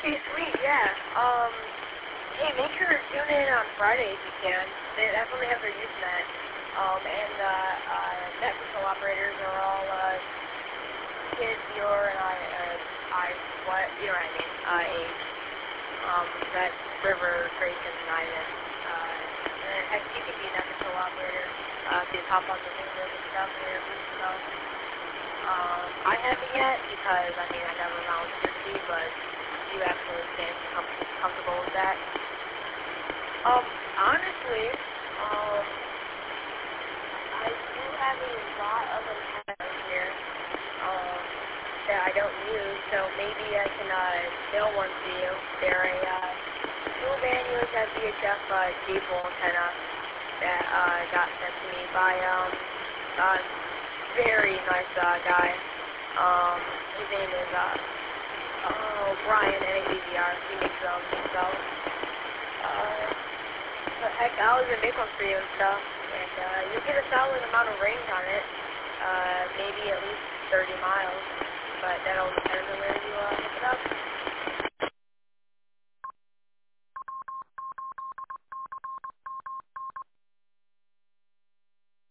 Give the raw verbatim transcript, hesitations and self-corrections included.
Okay, sweet, yeah. Um, hey, make sure to tune in on Friday if you can. They definitely have their Usenet. Um, and, uh, uh, net control operators are all, uh, kids your and I, uh, I, what, you know what I mean, uh, age. Um, that River, Grayson, and Ivan. Uh, and then heck, you could be a net control operator. Uh, so you pop on the windows and stuff and interviews and stuff. Um, I haven't yet because, I mean, I never volunteered to be, but you absolutely stand com comfortable with that. Um, honestly, um, I do have a lot of antennas here, um, that I don't use, so maybe I can, uh, mail one to you. They're a, uh, dual band U H F V H F, uh, cable antenna that, uh, got sent to me by, um, a very nice, uh, guy. Um, his name is, uh, oh, Brian at A B Z R. He makes them himself. Uh, but heck, I'll even make one for you and stuff. And, uh, you'll get a solid amount of range on it. Uh, maybe at least thirty miles. But that'll depend on where you, uh, hook it up.